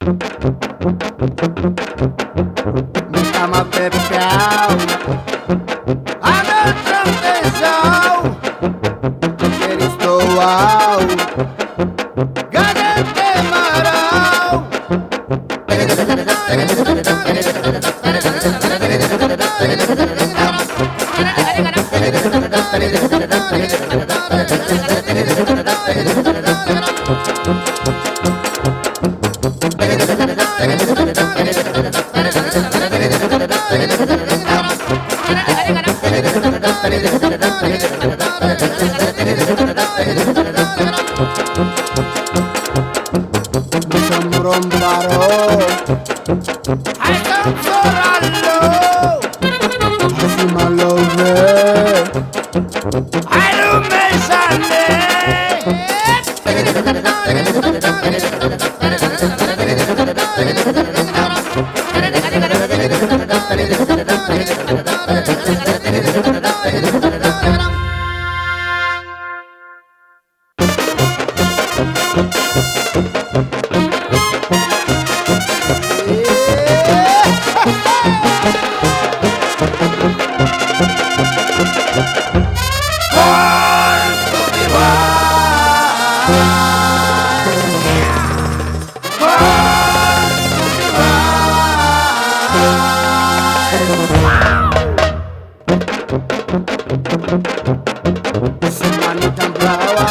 Me chama Pepeu, a meu trantezão, Peristoal, Gadete Marão. Ai tam sorallo, asi malove, ai lume sale. Semanita brava,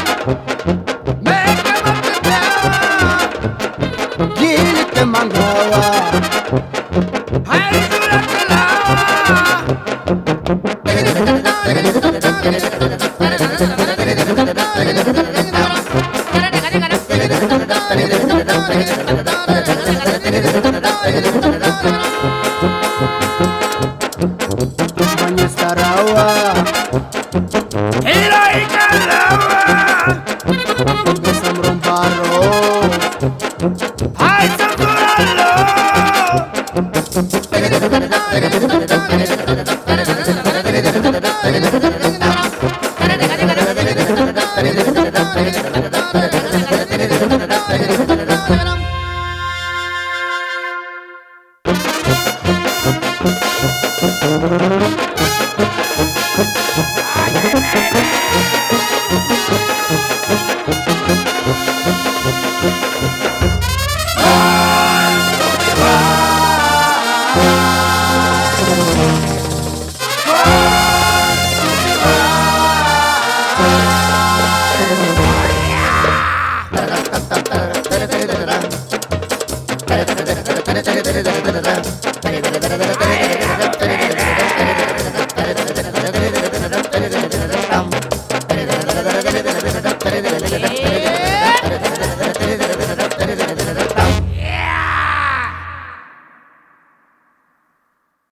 mega brava, gili te mangawa, hai dura Dushmanya starawa, Hilai kalawa, Samrom baro, Hai samuralo.